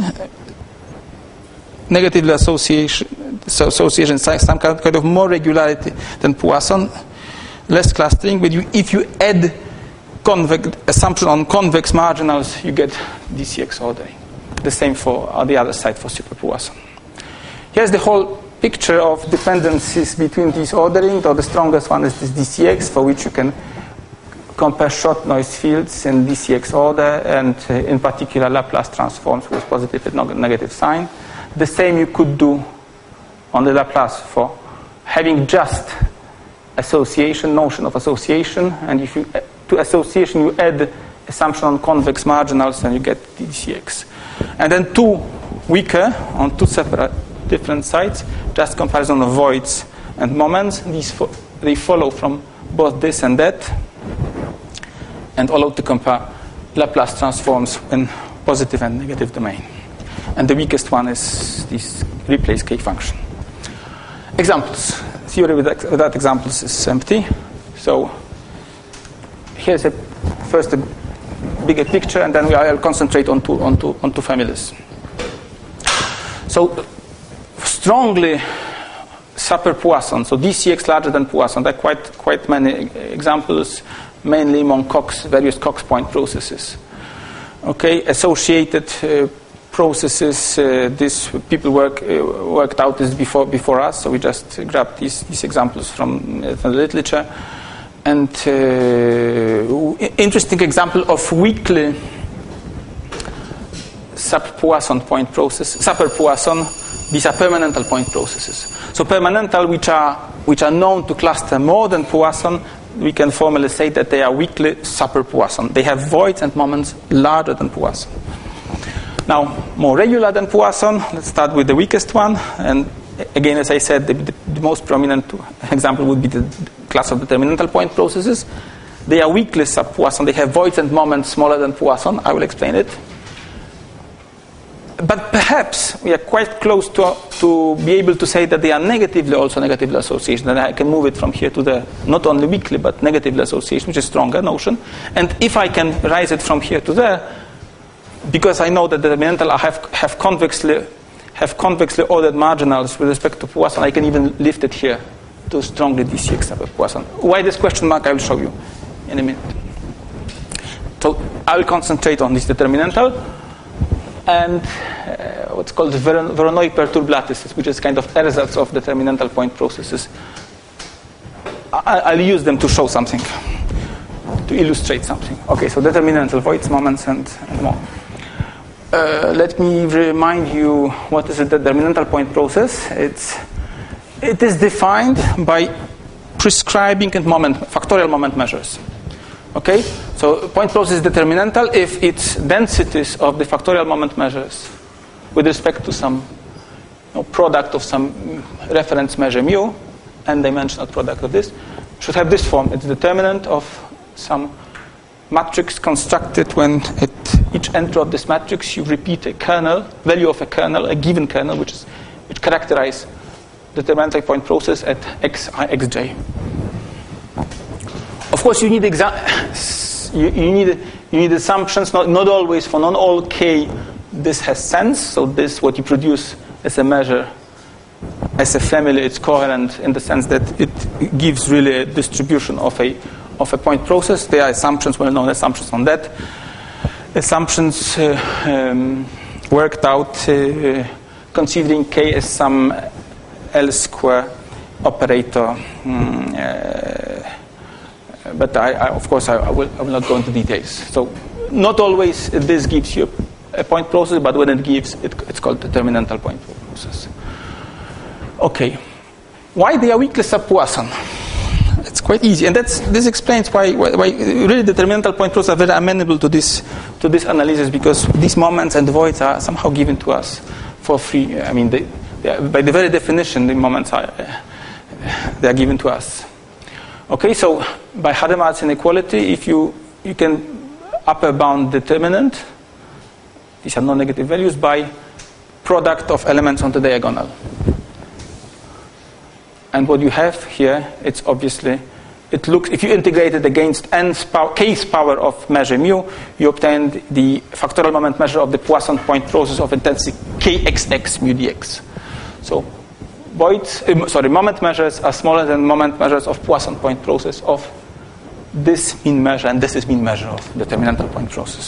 negatively association, some kind of more regularity than Poisson, less clustering. But if you add assumption on convex marginals, you get DCX ordering. The same for the other side for super Poisson. Here's the whole picture of dependencies between these ordering. The strongest one is this DCX, for which you can compare short noise fields in DCX order, and in particular Laplace transforms with positive and negative sign. The same you could do on the Laplace for having just association, notion of association, and if you to association you add assumption on convex marginals, and you get DCX. And then two weaker on two separate different sides, just comparison of voids and moments. They follow from both this and that, and allow to compare Laplace transforms in positive and negative domain. And the weakest one is this replace K function. Examples. Theory without examples is empty. So here's first a bigger picture, and then I'll concentrate on two families. So strongly super-Poisson, so DCX larger than Poisson. There are quite many examples, mainly among various Cox point processes. Okay, associated processes. This people worked out this before us, so we just grabbed these examples from the literature. And interesting example of weakly sub-Poisson point process. Super-Poisson, these are permanental point processes. So permanental, which are known to cluster more than Poisson, we can formally say that they are weakly super-Poisson. They have voids and moments larger than Poisson. Now, more regular than Poisson, let's start with the weakest one. And again, as I said, the most prominent example would be the class of determinantal point processes. They are weakly sub-Poisson. They have voids and moments smaller than Poisson. I will explain it. But perhaps we are quite close to be able to say that they are negatively association. And I can move it from here to there, not only weakly, but negatively association, which is a stronger notion. And if I can rise it from here to there, because I know that the determinantal have convexly ordered marginals with respect to Poisson, I can even lift it here to strongly DCX over Poisson. Why this question mark, I will show you in a minute. So I will concentrate on this determinantal and what's called Voronoi perturb lattices, which is kind of ersatz of determinantal point processes. I'll use them to show something, to illustrate something. Okay, so determinantal voids, moments, and more. Let me remind you what is a determinantal point process. It is defined by prescribing factorial moment measures. Okay, so point process is determinantal if its densities of the factorial moment measures with respect to some product of some reference measure mu and dimensional product of this should have this form. It's determinant of some matrix constructed when at each entry of this matrix you repeat a kernel, value of a kernel, a given kernel, which characterize the determinantal point process at xi, xj. Of course, you need assumptions. Not always for non all k this has sense. So this what you produce as a measure, as a family, it's coherent in the sense that it gives really a distribution of a point process. There are assumptions, well-known assumptions on that. Assumptions worked out considering k as some L square operator. But of course, I will not go into details. So not always this gives you a point process, but when it gives, it's called determinantal point process. Okay. Why they are weakly sub-Poisson? It's quite easy, and this explains why really determinantal point processes are very amenable to this analysis, because these moments and voids are somehow given to us for free. I mean, they are, by the very definition, the moments they are given to us. Okay, so by Hadamard's inequality, if you can upper bound determinant, these are non-negative values, by product of elements on the diagonal. And what you have here, it's obviously, it looks, if you integrate it against k's power of measure mu, you obtain the factorial moment measure of the Poisson point process of intensity kxx mu dx. So moment measures are smaller than moment measures of Poisson point process of this mean measure, and this is mean measure of determinantal point process.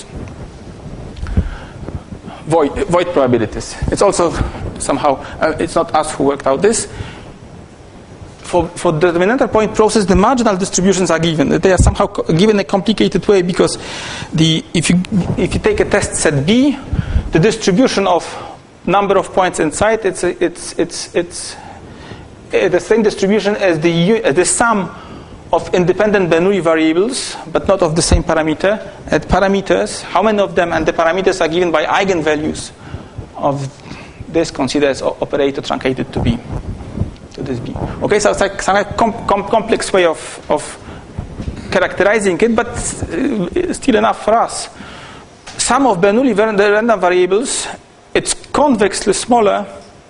Void probabilities. It's also somehow, it's not us who worked out this. For the determinantal point process, the marginal distributions are given. They are somehow given in a complicated way, because if you take a test set B, the distribution of number of points inside, it's the same distribution as the sum of independent Bernoulli variables, but not of the same parameter. At parameters, how many of them, and the parameters are given by eigenvalues of this considered as operator truncated to B. To this B. Okay, so it's like some complex way of characterizing it, but still enough for us. Sum of Bernoulli random variables, it's convexly smaller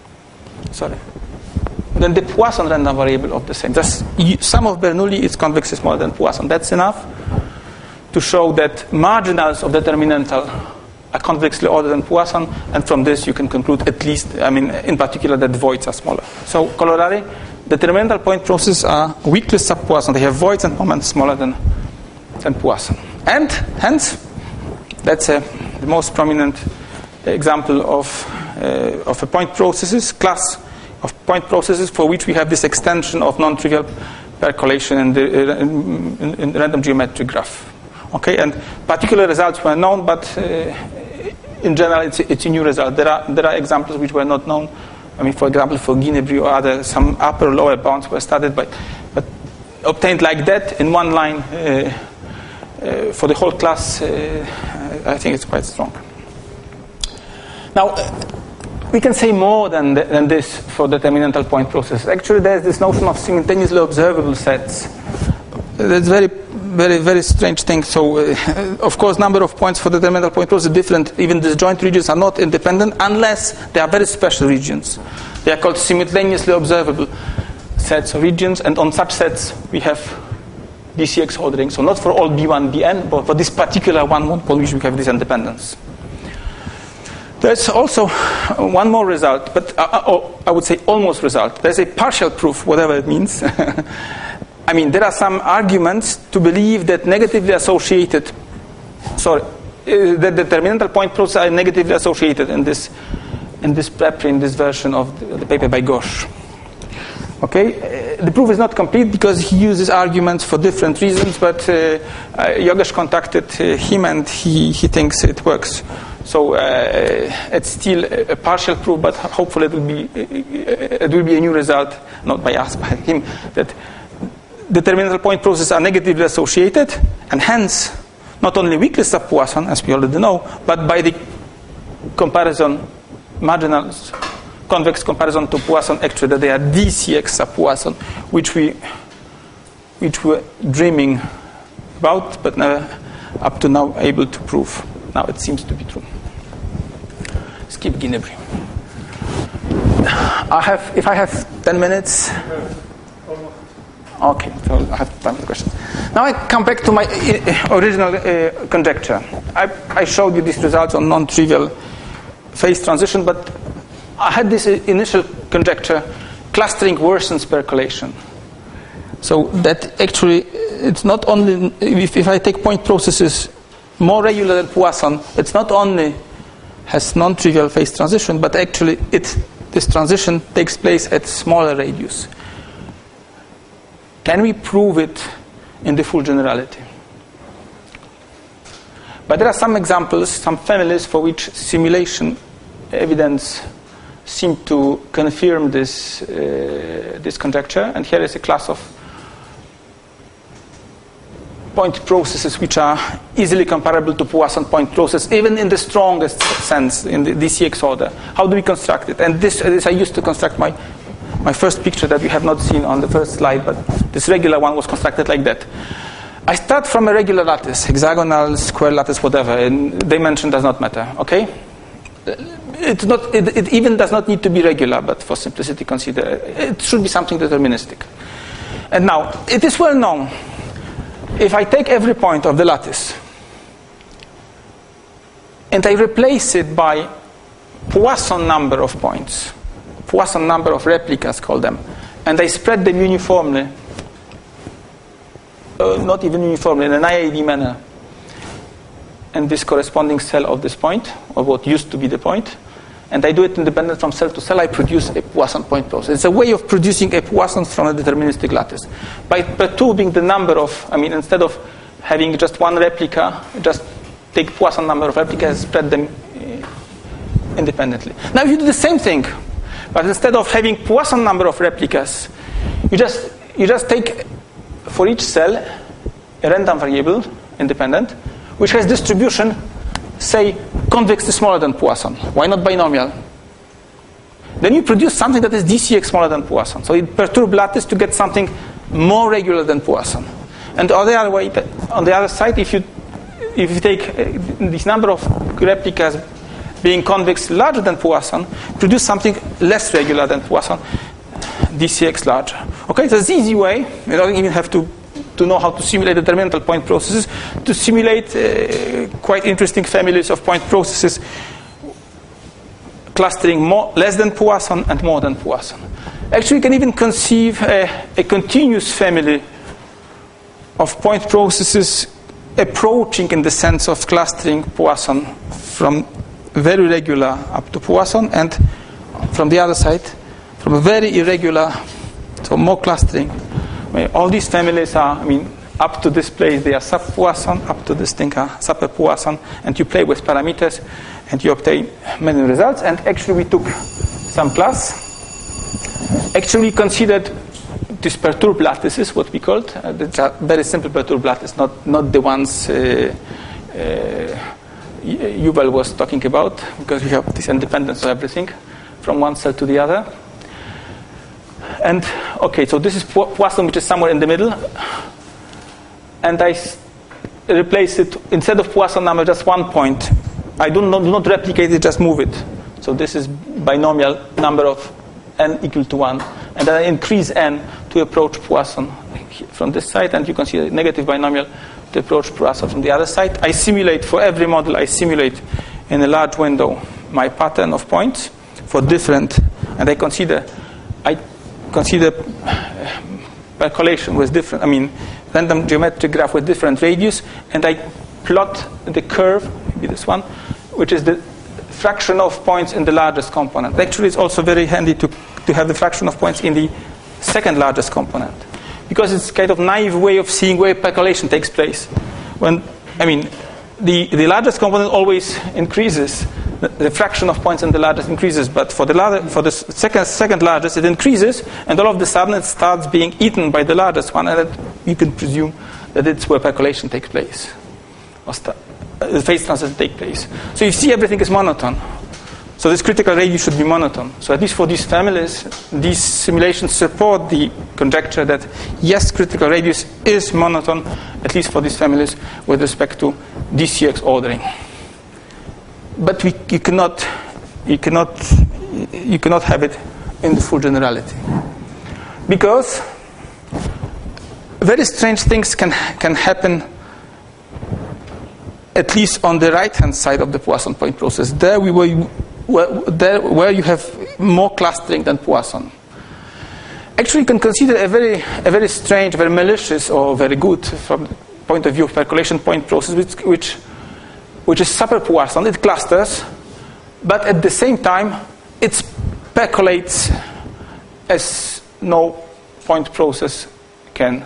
than the Poisson random variable of the same. Sum of Bernoulli is convexly smaller than Poisson. That's enough. to show that marginals of determinantal are convexly ordered than Poisson, and from this you can conclude at least, in particular, that voids are smaller. So, corollary, determinantal point processes are weakly sub-Poisson. They have voids and moments smaller than Poisson. And, hence, that's the most prominent example of a point processes, class of point processes for which we have this extension of non-trivial percolation in the random geometric graph. Okay, and particular results were known, but in general, it's a new result. There are examples which were not known. For example, for Guinebri or other, some upper or lower bounds were studied, but obtained like that in one line for the whole class. I think it's quite strong. Now, we can say more than this for determinantal point processes. Actually, there's this notion of simultaneously observable sets. That's very, very, very strange thing. So, of course, number of points for determinantal point process is different. Even disjoint regions are not independent unless they are very special regions. They are called simultaneously observable sets of regions, and on such sets we have DCX ordering. So not for all B1, Bn, but for this particular one for which we have this independence. There's also one more result, but I would say almost result. There's a partial proof, whatever it means. There are some arguments to believe that negatively associated, that determinantal point processes are negatively associated in this preprint, this version of the paper by Ghosh. Okay, the proof is not complete because he uses arguments for different reasons, but Yogesh contacted him and he thinks it works. So it's still a partial proof, but hopefully it will be a new result, not by us, by him, that determinantal point processes are negatively associated, and hence not only weakly sub-Poisson, as we already know, but by the comparison, marginal convex comparison to Poisson, actually that they are DCX sub-Poisson, which we were dreaming about, but never up to now able to prove. Now it seems to be true. Skip Guinebri. If I have 10 minutes. Okay, so I have time for questions. Now I come back to my original conjecture. I showed you these results on non-trivial phase transition, but I had this initial conjecture: clustering worsens percolation. So that actually, it's not only if I take point processes more regular than Poisson, it's not only has non-trivial phase transition, but actually this transition takes place at smaller radius. Can we prove it in the full generality? But there are some examples, some families for which simulation evidence seem to confirm this conjecture, and here is a class of point processes which are easily comparable to Poisson point process, even in the strongest sense, in the DCX order. How do we construct it? And this I used to construct my first picture that we have not seen on the first slide, but this regular one was constructed like that. I start from a regular lattice, hexagonal, square lattice, whatever, and dimension does not matter, okay? It even does not need to be regular, but for simplicity consider it should be something deterministic. And now, it is well known, if I take every point of the lattice and I replace it by Poisson number of points, Poisson number of replicas, call them, and I spread them uniformly, not even uniformly, in an IAD manner, and this corresponding cell of this point, or what used to be the point, and I do it independent from cell to cell, I produce a Poisson point process. It's a way of producing a Poisson from a deterministic lattice. By perturbing the number of, instead of having just one replica, just take Poisson number of replicas, spread them independently. Now if you do the same thing, but instead of having Poisson number of replicas, you just take for each cell a random variable, independent, which has distribution, say, convexly smaller than Poisson. Why not binomial? Then you produce something that is DCX smaller than Poisson. So you perturb lattice to get something more regular than Poisson. And on the other side, if you take this number of replicas being convex larger than Poisson, produce something less regular than Poisson, DCX larger. Okay, so it's an easy way. You don't even have to to know how to simulate determinantal point processes, to simulate quite interesting families of point processes clustering less than Poisson and more than Poisson. Actually, you can even conceive a continuous family of point processes approaching in the sense of clustering Poisson from very regular up to Poisson, and from the other side, from a very irregular, so more clustering. All these families are, up to this place they are sub-Poisson, up to this thing are super-Poisson, and you play with parameters and you obtain many results. And actually we took some class. Actually considered these perturbed lattices, what we called, very simple perturbed lattices, not the ones Yuval was talking about, because we have this independence of everything from one cell to the other. And okay, so this is Poisson, which is somewhere in the middle, and I replace it, instead of Poisson number, just 1 point. I do not replicate it, just move it. So this is binomial number of n equal to 1, and then I increase n to approach Poisson from this side, and you can see a negative binomial to approach Poisson from the other side. I simulate, for every model, I simulate in a large window my pattern of points for different, and I consider percolation with different, random geometric graph with different radius, and I plot the curve, maybe this one, which is the fraction of points in the largest component. Actually, it's also very handy to have the fraction of points in the second largest component, because it's kind of naive way of seeing where percolation takes place. When the largest component always increases, the fraction of points in the largest increases, but for the second largest it increases, and all of a sudden it starts being eaten by the largest one, and you can presume that it's where percolation takes place, or the phase transition takes place. So you see everything is monotone. So this critical radius should be monotone. So at least for these families, these simulations support the conjecture that yes, critical radius is monotone, at least for these families, with respect to DCX ordering. But you cannot have it in the full generality, because very strange things can happen, at least on the right-hand side of the Poisson point process. There where you have more clustering than Poisson. Actually, you can consider a very strange, very malicious, or very good from the point of view of percolation point process, which is super Poisson. It clusters, but at the same time, it percolates as no point process can.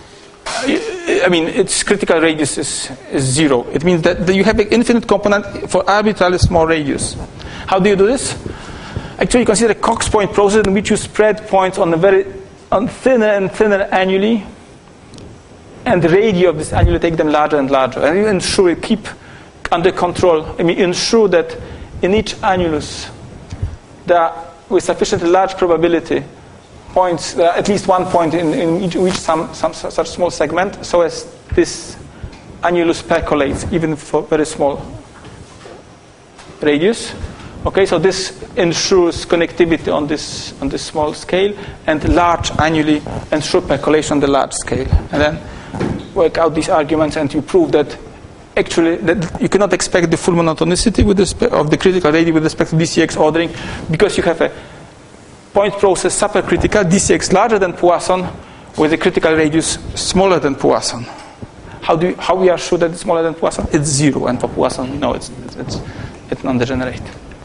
Its critical radius is 0. It means that you have an infinite component for arbitrarily small radius. How do you do this? Actually, you consider a Cox point process in which you spread points on thinner and thinner annuli, and the radii of this annuli take them larger and larger. And you ensure, you keep under control. Ensure that in each annulus there are, with sufficiently large probability, points, there are at least one point in each some such small segment, so as this annulus percolates even for very small radius. Okay, so this ensures connectivity on this small scale, and large annuli ensure percolation on the large scale. And then work out these arguments, and you prove that actually that you cannot expect the full monotonicity of the critical radii with respect to DCX ordering, because you have a point process supercritical, DCX larger than Poisson, with a critical radius smaller than Poisson. How we are sure that it's smaller than Poisson? It's 0, and for Poisson we know it's non-degenerate.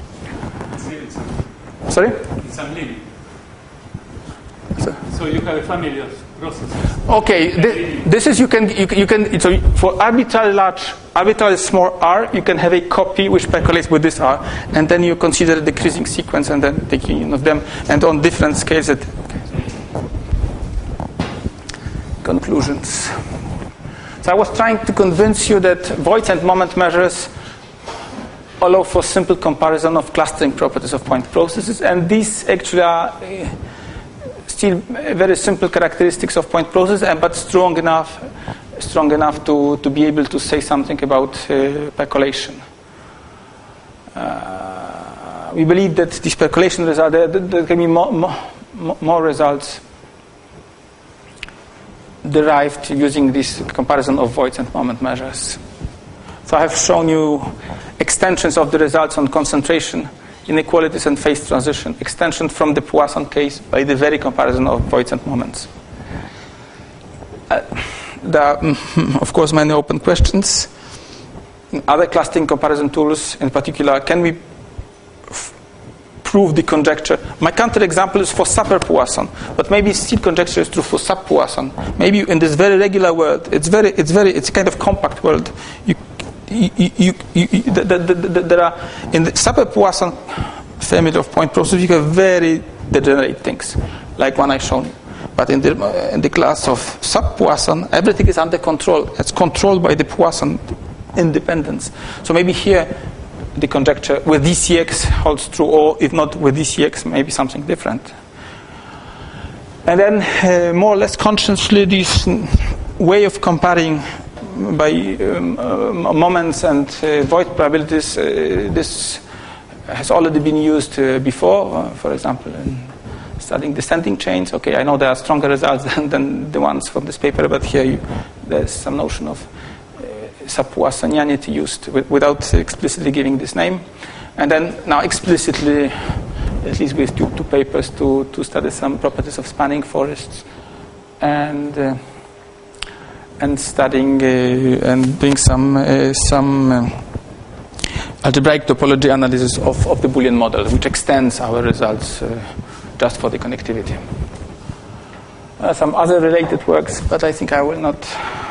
Sorry? It's unlinear. So you have a family of processes. Okay, this is you can. So for arbitrarily small r, you can have a copy which percolates with this r, and then you consider a decreasing sequence, and then take union of them, and on different scales. Conclusions. So I was trying to convince you that voids and moment measures allow for simple comparison of clustering properties of point processes, and these actually are still very simple characteristics of point process, but strong enough to be able to say something about percolation. We believe that this percolation result, there can be more results derived using this comparison of voids and moment measures. So I have shown you extensions of the results on concentration, inequalities, and phase transition, extension from the Poisson case by the very comparison of voids and moments. There are, of course, many open questions. Other clustering comparison tools, in particular, can we prove the conjecture? My counterexample is for super-Poisson, but maybe seed conjecture is true for sub-Poisson. Maybe in this very regular world, it's a kind of compact world. There are in the super-Poisson family of point processes, you have very degenerate things, like one I shown you. But in the class of sub-Poisson, everything is under control. It's controlled by the Poisson independence. So maybe here the conjecture with DCX holds true, or if not with DCX, maybe something different. And then more or less consciously, this way of comparing by moments and void probabilities, this has already been used before, for example, in studying descending chains. Okay, I know there are stronger results than the ones from this paper, but here there's some notion of sub-Poissonianity used without explicitly giving this name. And then now explicitly, at least with two papers, to study some properties of spanning forests and studying and doing some algebraic topology analysis of the Boolean model, which extends our results just for the connectivity. Some other related works, but I think I will not.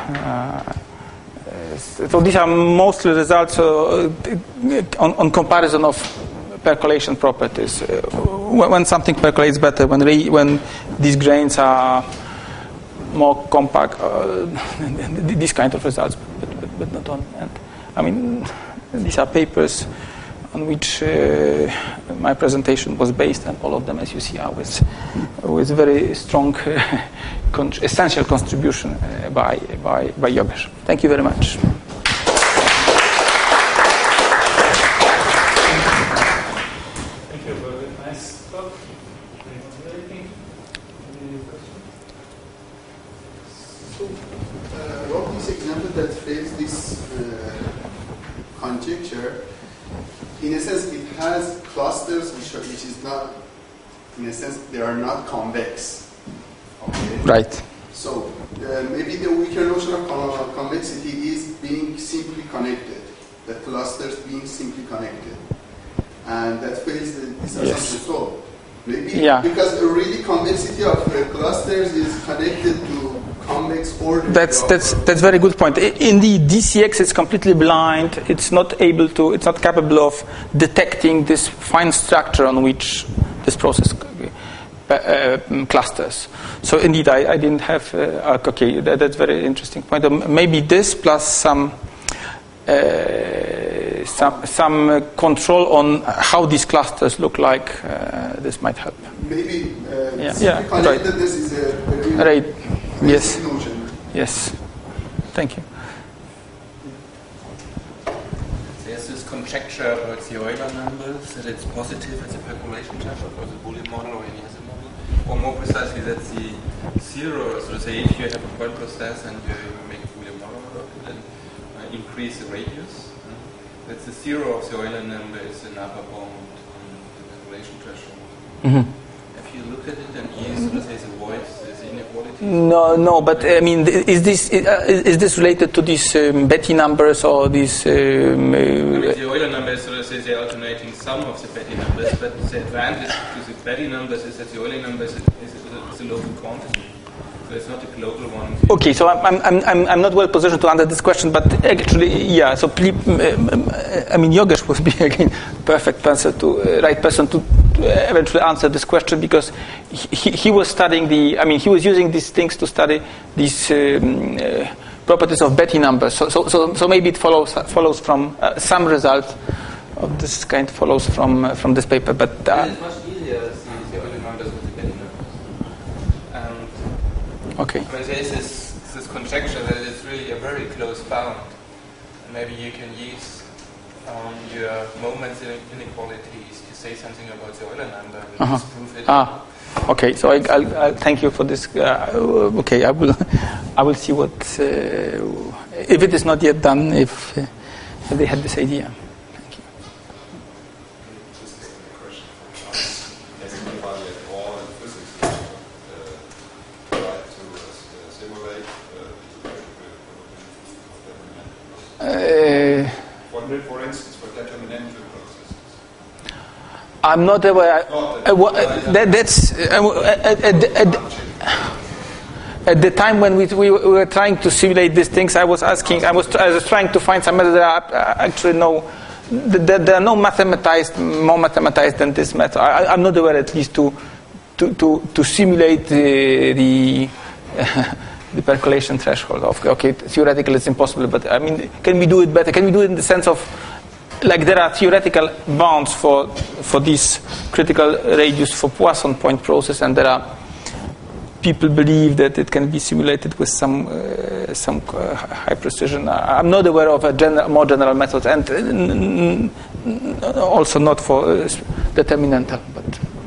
So these are mostly results on comparison of percolation properties. When something percolates better, when these grains are more compact, these kind of results, but not on. And I mean, these are papers on which my presentation was based, and all of them, as you see, are with very strong essential contribution by Jogesh. Thank you very much. Thank you for the nice talk. So, what this example that fails this conjecture, in a sense, it has clusters which is not, in a sense, they are not convex. Okay. Right. So maybe the weaker notion of convexity is being simply connected, the clusters being simply connected, and that fails this assumption. So maybe because the really convexity of clusters is connected to convex order. That's very good point. Indeed, DCX is completely blind. It's not capable of detecting this fine structure on which this process clusters. So indeed, I didn't have. Okay, that's very interesting point. Maybe this plus some control on how these clusters look like. This might help. Maybe connectedness is a very right. Yes. notion. Yes. Thank you. There's this conjecture about the Euler numbers, that it's positive as a percolation threshold for the Boolean model or any other model, or more precisely that the zero, so to say, if you have a point process and you make a Boolean model out of it and increase the radius, that the zero of the Euler number is an upper bound on the percolation threshold. Mm-hmm. Have you looked at it and so to say, the voids, the inequality? No, but I mean, is this related to these Betti numbers or these? The Euler numbers, so to say, the alternating sum of the Betti numbers, but the advantage to the Betti numbers is that the Euler numbers is a local quantity, so it's not a global one. Okay, so I'm not well positioned to answer this question, but actually, yeah. So please, I mean, Jogesh would be again perfect person to eventually answer this question, because he was studying he was using these things to study these properties of Betti numbers. So maybe it follows from some result of this kind follows from this paper, but it's much easier to see the Euler numbers with the Betti numbers. Okay. I mean, there is this conjecture that it's really a very close bound, and maybe you can use your moments inequalities to say something about the Euler number and disprove it. Okay. So I'll thank you for this. Okay, I will see what if it is not yet done. If they had this idea. Thank you. Just a question from us. As we evaluate all in physics, try to simulate the for instance, for determinantal processes. I'm not aware. That's at the time when we were trying to simulate these things. I was trying to find some method. There are actually no. There are no more mathematized than this method. I'm not aware, at least, to simulate the percolation threshold. Okay, theoretically it's impossible, but I mean, can we do it better? Can we do it in the sense of, like, there are theoretical bounds for this critical radius for Poisson point process, and there are people believe that it can be simulated with some high precision. I'm not aware of a more general method, and also not for determinantal. But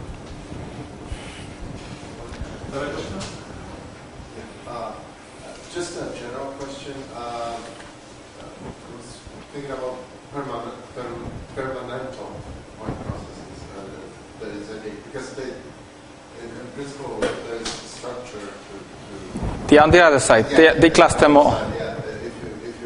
just a general question. I was thinking about permanental point processes. There is any, because in principle there is structure to on the other side, they cluster more. Yeah, if you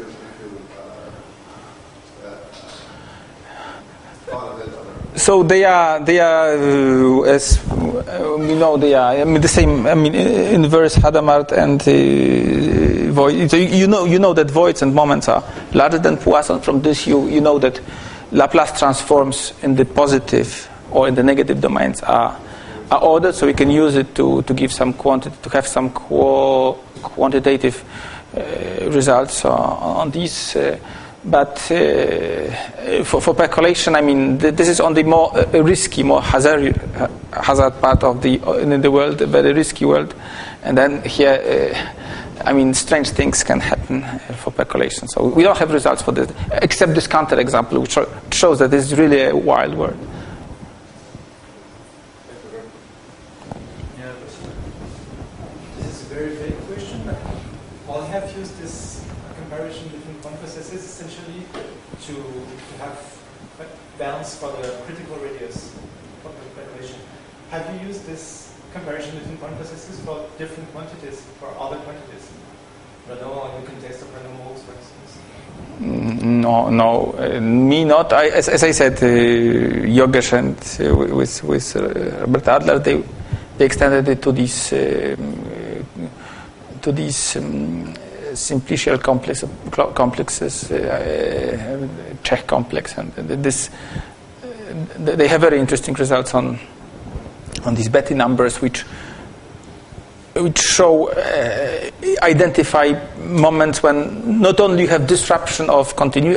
follow that other. So they are as we know, they are. I mean, the same. I mean, inverse Hadamard and void. So you know that voids and moments are larger than Poisson. From this, you know that Laplace transforms in the positive or in the negative domains are ordered. So we can use it to give some quantity, to have some quantitative results on these. But for percolation, I mean, this is on the more risky, more hazard part of in the world, a very risky world. And then here, I mean, strange things can happen for percolation. So we don't have results for this, except this counter example, which shows that this is really a wild world. This is a very vague question. All have used this comparison between point processes essentially to have balance for the critical radius of the percolation. Have you used this comparison between point processes for different quantities, for other quantities? Renault and context of Renault modes, for instance? No, me not. As I said, Yogesh and with Robert Adler, they extended it to these simplicial complexes, Czech complex, and this. They have very interesting results on these Bethe numbers, which show identify moments when not only you have disruption of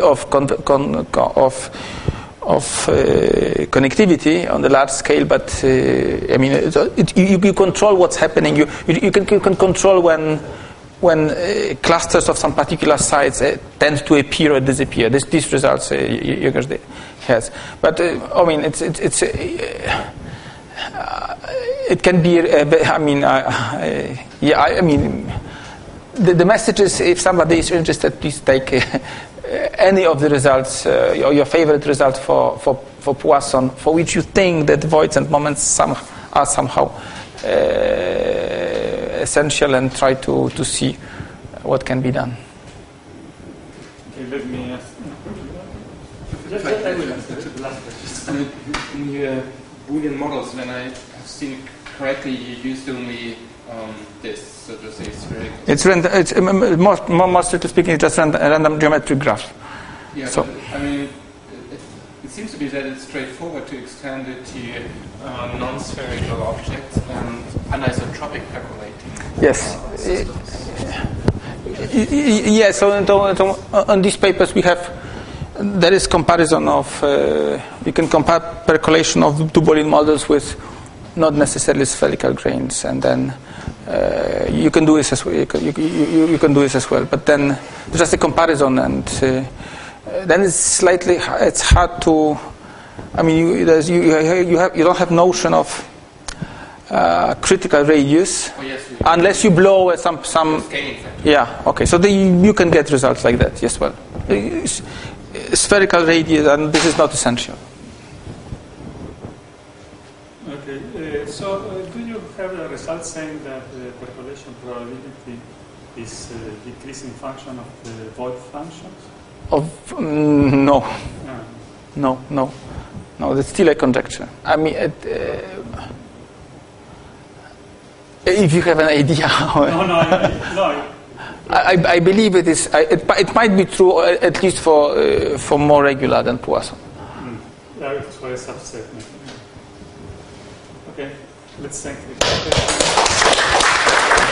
connectivity on the large scale, but I mean you control what's happening. You can control when clusters of some particular sites tend to appear or disappear. These results Yogesh has, but I mean it can be. I mean, I mean, the message is: if somebody is interested, please take any of the results or your favorite results for Poisson, for which you think that voids and moments are somehow essential, and try to see what can be done. Okay, let me ask. In your Boolean models, when I have seen it correctly, you used only this, so to say, spherical. It's more strictly speaking, it's just a random geometric graph. Yeah, so, I mean, it seems to be that it's straightforward to extend it to non-spherical objects and anisotropic percolating. Yes. Yes. So on these papers we have. There is comparison of. You can compare percolation of two Boolean models with not necessarily spherical grains, and then you can do this as well. You can do this as well. But then just a comparison, and then it's hard to. I mean, you don't have notion of critical radius unless you blow at some. Yeah. Okay. So you can get results like that. Yes. Well, spherical radius, and this is not essential. Okay. So do you have a result saying that the percolation probability is a decreasing function of the void functions? No. No. That's still a conjecture. I mean, if you have an idea. No. I believe it is. It might be true, at least for more regular than Poisson. Yeah, it's for a subset. Okay, let's thank you.